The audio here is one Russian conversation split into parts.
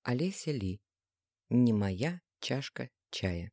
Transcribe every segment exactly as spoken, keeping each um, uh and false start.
Олеся Ли. Не моя чашка чая.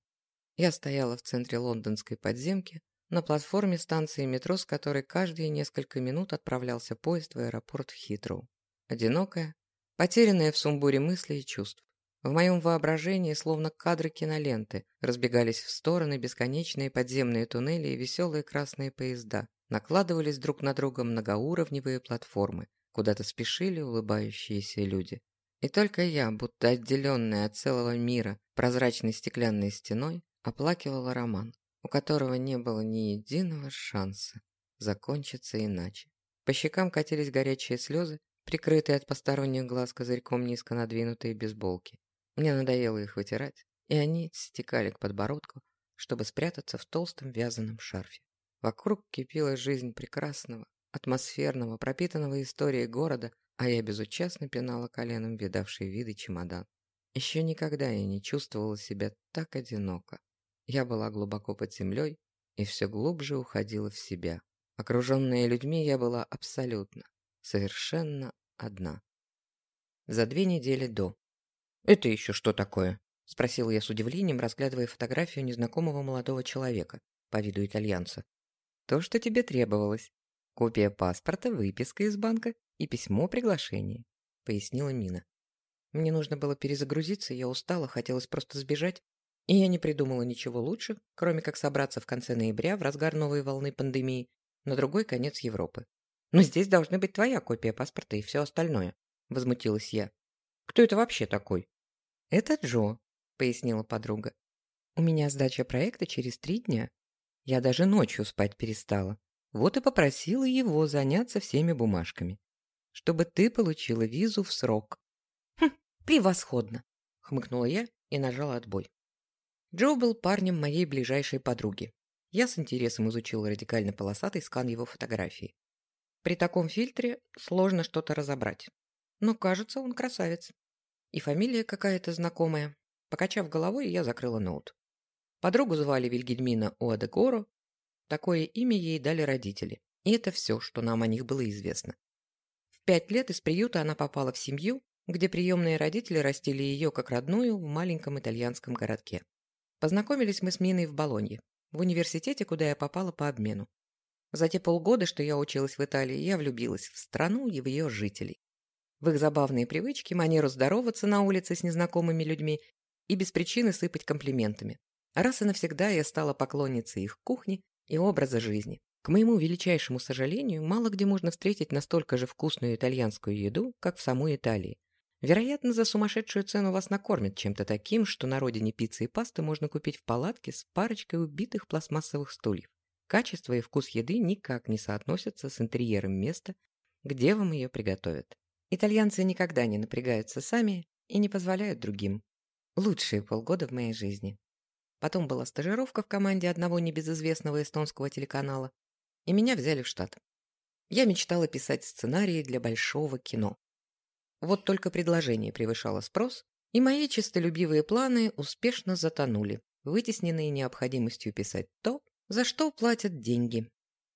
Я стояла в центре лондонской подземки, на платформе станции метро, с которой каждые несколько минут отправлялся поезд в аэропорт Хитроу. Одинокая, потерянная в сумбуре мыслей и чувств. В моем воображении, словно кадры киноленты, разбегались в стороны бесконечные подземные туннели и веселые красные поезда, накладывались друг на друга многоуровневые платформы, куда-то спешили улыбающиеся люди. И только я, будто отделенная от целого мира прозрачной стеклянной стеной, оплакивала роман, у которого не было ни единого шанса закончиться иначе. По щекам катились горячие слезы, прикрытые от посторонних глаз козырьком низко надвинутые бейсболки. Мне надоело их вытирать, и они стекали к подбородку, чтобы спрятаться в толстом вязаном шарфе. Вокруг кипела жизнь прекрасного, атмосферного, пропитанного историей города, а я безучастно пинала коленом видавший виды чемодан. Еще никогда я не чувствовала себя так одиноко. Я была глубоко под землей и все глубже уходила в себя. Окруженная людьми, я была абсолютно, совершенно одна. За две недели до. «Это еще что такое?» – спросил я с удивлением, разглядывая фотографию незнакомого молодого человека, по виду итальянца. «То, что тебе требовалось. Копия паспорта, выписка из банка и письмо приглашения», – пояснила Мина. Мне нужно было перезагрузиться, я устала, хотелось просто сбежать, и я не придумала ничего лучше, кроме как собраться в конце ноября, в разгар новой волны пандемии, на другой конец Европы. «Но здесь должны быть твоя копия паспорта и все остальное», – возмутилась я. «Кто это вообще такой?» «Это Джо», – пояснила подруга. «У меня сдача проекта через три дня. Я даже ночью спать перестала. Вот и попросила его заняться всеми бумажками, чтобы ты получила визу в срок». «Хм, превосходно!» – хмыкнула я и нажала отбой. Джо был парнем моей ближайшей подруги. Я с интересом изучила радикально полосатый скан его фотографии. При таком фильтре сложно что-то разобрать. Но, кажется, он красавец. И фамилия какая-то знакомая. Покачав головой, я закрыла ноут. Подругу звали Вильгельмина Уадегоро. Такое имя ей дали родители. И это все, что нам о них было известно. В пять лет из приюта она попала в семью, где приемные родители растили ее как родную в маленьком итальянском городке. Познакомились мы с Миной в Болонье, в университете, куда я попала по обмену. За те полгода, что я училась в Италии, я влюбилась в страну и в ее жителей. В их забавные привычки, манеру здороваться на улице с незнакомыми людьми и без причины сыпать комплиментами. Раз и навсегда я стала поклонницей их кухни и образа жизни. К моему величайшему сожалению, мало где можно встретить настолько же вкусную итальянскую еду, как в самой Италии. Вероятно, за сумасшедшую цену вас накормят чем-то таким, что на родине пиццы и пасты можно купить в палатке с парочкой убитых пластмассовых стульев. Качество и вкус еды никак не соотносятся с интерьером места, где вам ее приготовят. Итальянцы никогда не напрягаются сами и не позволяют другим. Лучшие полгода в моей жизни. Потом была стажировка в команде одного небезызвестного эстонского телеканала, и меня взяли в штат. Я мечтала писать сценарии для большого кино. Вот только предложение превышало спрос, и мои честолюбивые планы успешно затонули, вытесненные необходимостью писать то, за что платят деньги.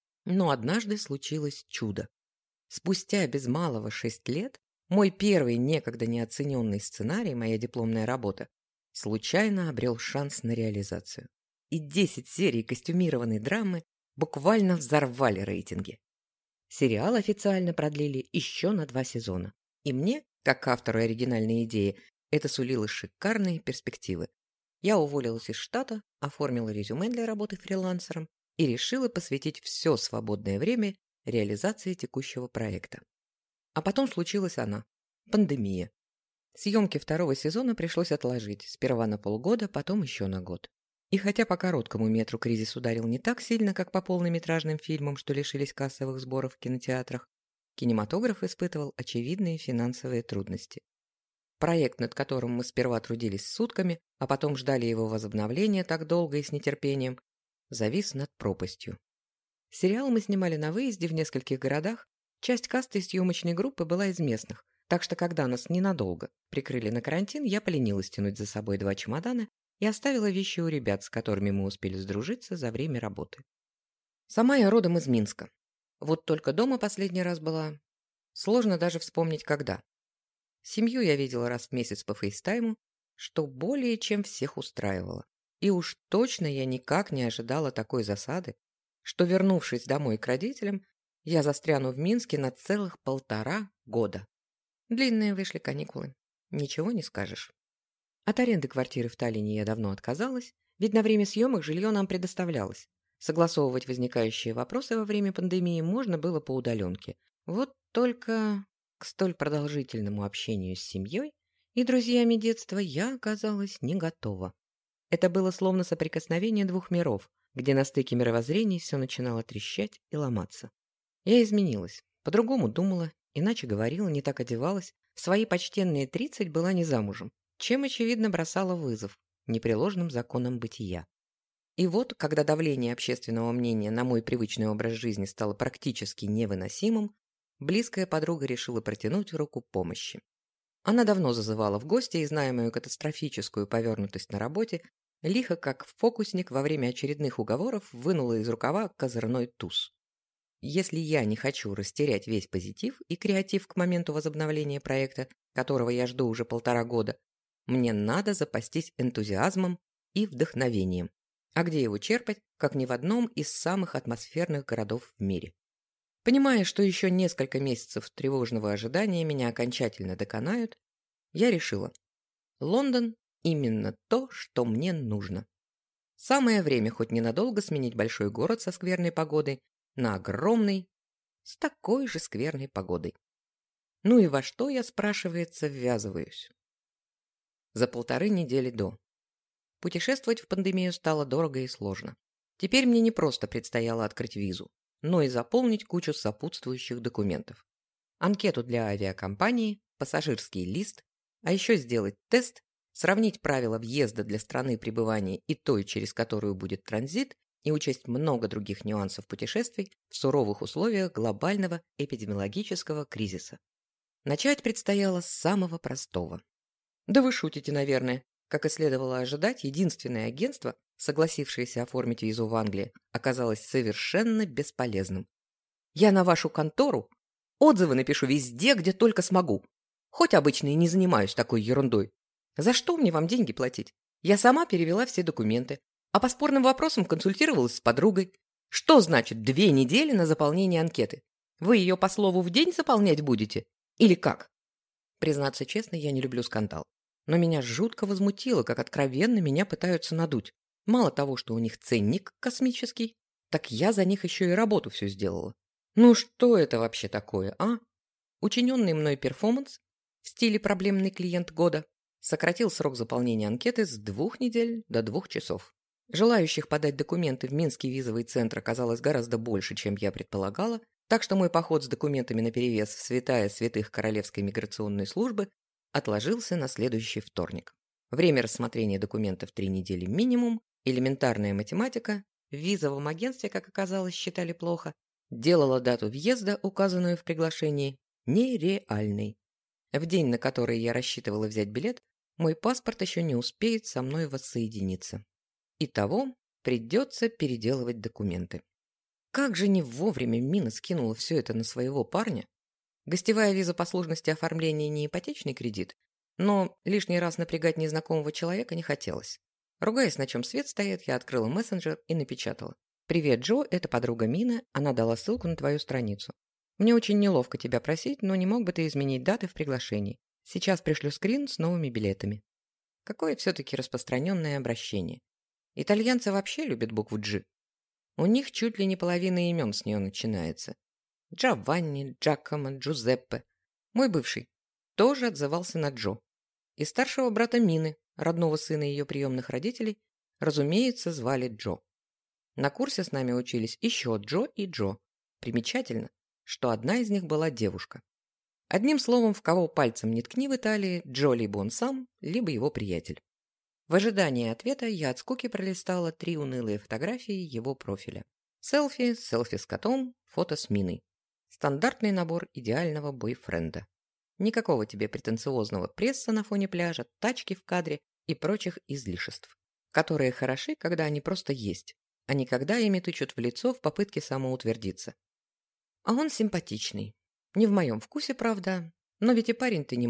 Но однажды случилось чудо. Спустя без малого шесть лет мой первый некогда неоцененный сценарий, моя дипломная работа, случайно обрел шанс на реализацию. И десять серий костюмированной драмы буквально взорвали рейтинги. Сериал официально продлили еще на два сезона. И мне, как автору оригинальной идеи, это сулило шикарные перспективы. Я уволилась из штата, оформила резюме для работы фрилансером и решила посвятить все свободное время реализации текущего проекта. А потом случилась она – пандемия. Съемки второго сезона пришлось отложить, сперва на полгода, потом еще на год. И хотя по короткому метру кризис ударил не так сильно, как по полнометражным фильмам, что лишились кассовых сборов в кинотеатрах, кинематограф испытывал очевидные финансовые трудности. Проект, над которым мы сперва трудились сутками, а потом ждали его возобновления так долго и с нетерпением, завис над пропастью. Сериал мы снимали на выезде в нескольких городах, часть каста и съемочной группы была из местных, так что когда нас ненадолго прикрыли на карантин, я поленилась тянуть за собой два чемодана и оставила вещи у ребят, с которыми мы успели сдружиться за время работы. Сама я родом из Минска. Вот только дома последний раз была... Сложно даже вспомнить, когда. Семью я видела раз в месяц по фейстайму, что более чем всех устраивало. И уж точно я никак не ожидала такой засады, что, вернувшись домой к родителям, я застряну в Минске на целых полтора года. Длинные вышли каникулы. Ничего не скажешь. От аренды квартиры в Таллине я давно отказалась, ведь на время съемок жилье нам предоставлялось. Согласовывать возникающие вопросы во время пандемии можно было по удаленке. Вот только к столь продолжительному общению с семьей и друзьями детства я оказалась не готова. Это было словно соприкосновение двух миров, где на стыке мировоззрений все начинало трещать и ломаться. Я изменилась, по-другому думала, иначе говорила, не так одевалась, в свои почтенные тридцать была не замужем, чем, очевидно, бросала вызов непреложным законам бытия. И вот, когда давление общественного мнения на мой привычный образ жизни стало практически невыносимым, близкая подруга решила протянуть руку помощи. Она давно зазывала в гости и, зная мою катастрофическую повернутость на работе, лихо, как фокусник, во время очередных уговоров вынула из рукава козырной туз. Если я не хочу растерять весь позитив и креатив к моменту возобновления проекта, которого я жду уже полтора года, мне надо запастись энтузиазмом и вдохновением. А где его черпать, как ни в одном из самых атмосферных городов в мире? Понимая, что еще несколько месяцев тревожного ожидания меня окончательно доконают, я решила: Лондон – именно то, что мне нужно. Самое время хоть ненадолго сменить большой город со скверной погодой на огромный с такой же скверной погодой. Ну и во что, я, спрашивается, ввязываюсь? За полторы недели до. Путешествовать в пандемию стало дорого и сложно. Теперь мне не просто предстояло открыть визу, но и заполнить кучу сопутствующих документов. Анкету для авиакомпании, пассажирский лист, а еще сделать тест, сравнить правила въезда для страны пребывания и той, через которую будет транзит, и учесть много других нюансов путешествий в суровых условиях глобального эпидемиологического кризиса. Начать предстояло с самого простого. Да вы шутите, наверное. Как и следовало ожидать, единственное агентство, согласившееся оформить визу в Англии, оказалось совершенно бесполезным. Я на вашу контору отзывы напишу везде, где только смогу. Хоть обычно и не занимаюсь такой ерундой. За что мне вам деньги платить? Я сама перевела все документы, а по спорным вопросам консультировалась с подругой. Что значит две недели на заполнение анкеты? Вы ее по слову в день заполнять будете? Или как? Признаться честно, я не люблю скандал. Но меня жутко возмутило, как откровенно меня пытаются надуть. Мало того, что у них ценник космический, так я за них еще и работу всю сделала. Ну что это вообще такое, а? Учиненный мной перформанс в стиле «проблемный клиент года» сократил срок заполнения анкеты с двух недель до двух часов. Желающих подать документы в Минский визовый центр оказалось гораздо больше, чем я предполагала, так что мой поход с документами наперевес в святая святых Королевской миграционной службы отложился на следующий вторник. Время рассмотрения документов три недели минимум, элементарная математика, в визовом агентстве, как оказалось, считали плохо, делала дату въезда, указанную в приглашении, нереальной. В день, на который я рассчитывала взять билет, мой паспорт еще не успеет со мной воссоединиться. Итого придется переделывать документы. Как же не вовремя Мина скинула все это на своего парня. Гостевая виза по сложности оформления не ипотечный кредит, но лишний раз напрягать незнакомого человека не хотелось. Ругаясь, на чем свет стоит, я открыла мессенджер и напечатала: «Привет, Джо, это подруга Мины, она дала ссылку на твою страницу. Мне очень неловко тебя просить, но не мог бы ты изменить даты в приглашении. Сейчас пришлю скрин с новыми билетами». Какое все-таки распространенное обращение. Итальянцы вообще любят букву «G». У них чуть ли не половина имен с нее начинается. Джованни, Джакомо, Джузеппе. Мой бывший тоже отзывался на Джо. И старшего брата Мины, родного сына ее приемных родителей, разумеется, звали Джо. На курсе с нами учились еще Джо и Джо. Примечательно, что одна из них была девушка. Одним словом, в кого пальцем не ткни в Италии, Джо либо он сам, либо его приятель. В ожидании ответа я от скуки пролистала три унылые фотографии его профиля. Селфи, селфи с котом, фото с Миной. Стандартный набор идеального бойфренда. Никакого тебе претенциозного пресса на фоне пляжа, тачки в кадре и прочих излишеств, которые хороши, когда они просто есть, а не когда ими тычут в лицо в попытке самоутвердиться. А он симпатичный. Не в моем вкусе, правда, но ведь и парень-то не мой.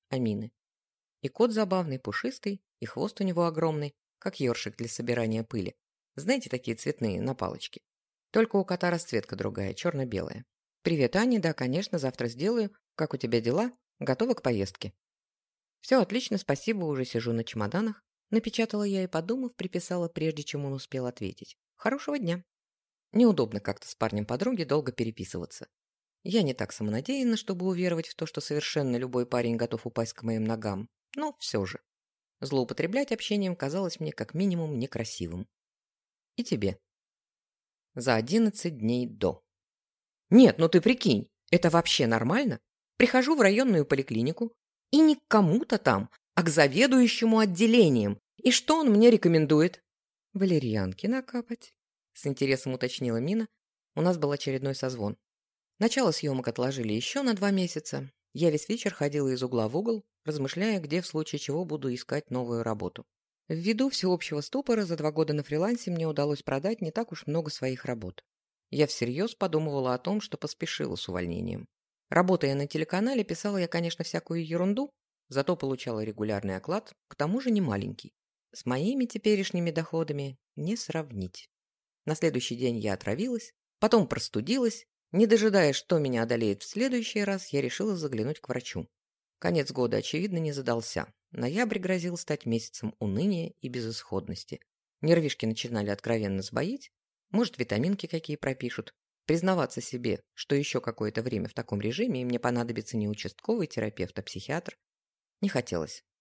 Амины. И кот забавный, пушистый, и хвост у него огромный, как ёршик для собирания пыли. Знаете, такие цветные, на палочке. Только у кота расцветка другая, черно-белая. «Привет, Аня, да, конечно, завтра сделаю. Как у тебя дела? Готова к поездке?» «Все отлично, спасибо, уже сижу на чемоданах». Напечатала я и, подумав, приписала, прежде чем он успел ответить. «Хорошего дня». Неудобно как-то с парнем подруги долго переписываться. Я не так самонадеянна, чтобы уверовать в то, что совершенно любой парень готов упасть к моим ногам. Но все же. Злоупотреблять общением казалось мне как минимум некрасивым. И тебе. За одиннадцать дней до. Нет, ну ты прикинь, это вообще нормально? Прихожу в районную поликлинику, и не к кому-то там, а к заведующему отделением. И что он мне рекомендует? Валерьянки накапать. С интересом уточнила Мина. У нас был очередной созвон. Начало съемок отложили еще на два месяца. Я весь вечер ходила из угла в угол, размышляя, где в случае чего буду искать новую работу. Ввиду всеобщего ступора за два года на фрилансе мне удалось продать не так уж много своих работ. Я всерьез подумывала о том, что поспешила с увольнением. Работая на телеканале, писала я, конечно, всякую ерунду, зато получала регулярный оклад, к тому же не маленький. С моими теперешними доходами не сравнить. На следующий день я отравилась, потом простудилась. Не дожидаясь, что меня одолеет в следующий раз, я решила заглянуть к врачу. Конец года, очевидно, не задался. Ноябрь грозил стать месяцем уныния и безысходности. Нервишки начинали откровенно сбоить. Может, витаминки какие пропишут. Признаваться себе, что еще какое-то время в таком режиме, и мне понадобится не участковый терапевт, а психиатр, не хотелось.